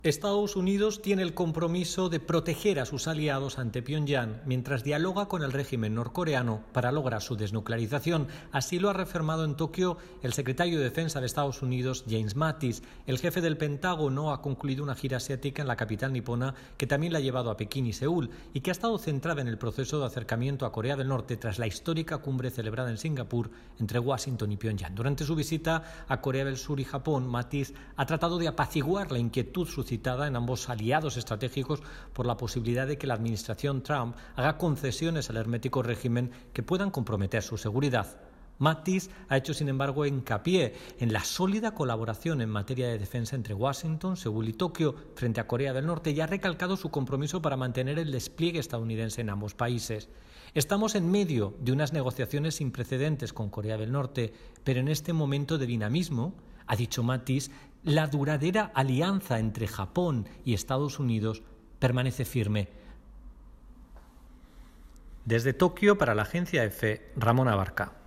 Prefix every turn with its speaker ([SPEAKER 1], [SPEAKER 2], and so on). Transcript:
[SPEAKER 1] Estados Unidos tiene el compromiso de proteger a sus aliados ante Pyongyang mientras dialoga con el régimen norcoreano para lograr su desnuclearización. Así lo ha reafirmado en Tokio el secretario de Defensa de Estados Unidos, James Mattis. El jefe del Pentágono ha concluido una gira asiática en la capital nipona que también la ha llevado a Pekín y Seúl y que ha estado centrada en el proceso de acercamiento a Corea del Norte tras la histórica cumbre celebrada en Singapur entre Washington y Pyongyang. Durante su visita a Corea del Sur y Japón, Mattis ha tratado de apaciguar la inquietud suscitada en ambos aliados estratégicos por la posibilidad de que la administración Trump haga concesiones al hermético régimen que puedan comprometer su seguridad. Mattis ha hecho, sin embargo, hincapié en la sólida colaboración en materia de defensa entre Washington, Seúl y Tokio frente a Corea del Norte y ha recalcado su compromiso para mantener el despliegue estadounidense en ambos países. Estamos en medio de unas negociaciones sin precedentes con Corea del Norte, pero en este momento de dinamismo, ha dicho Mattis, la duradera alianza entre Japón y Estados Unidos permanece firme. Desde Tokio, para la agencia EFE, Ramón Abarca.